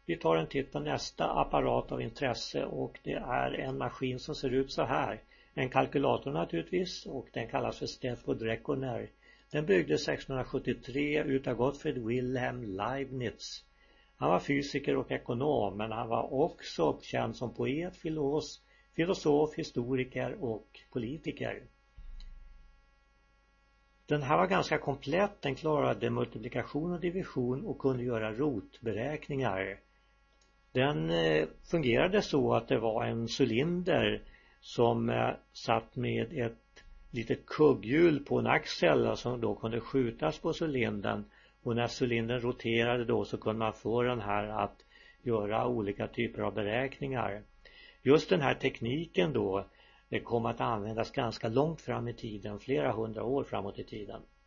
Vi tar en titt på nästa apparat av intresse och det är en maskin som ser ut så här. En kalkylator naturligtvis och den kallas för Stanford Reckoner. Den byggdes 1673 utav Gottfried Wilhelm Leibniz. Han var fysiker och ekonom men han var också känd som poet, filosof, historiker och politiker. Den här var ganska komplett, den klarade multiplikation och division och kunde göra rotberäkningar. Den fungerade så att det var en cylinder som satt med ett litet kugghjul på en axel som då kunde skjutas på cylindern. Och när cylindern roterade då så kunde man få den här att göra olika typer av beräkningar. Just den här tekniken då, det kom att användas ganska långt fram i tiden, flera hundra år framåt i tiden.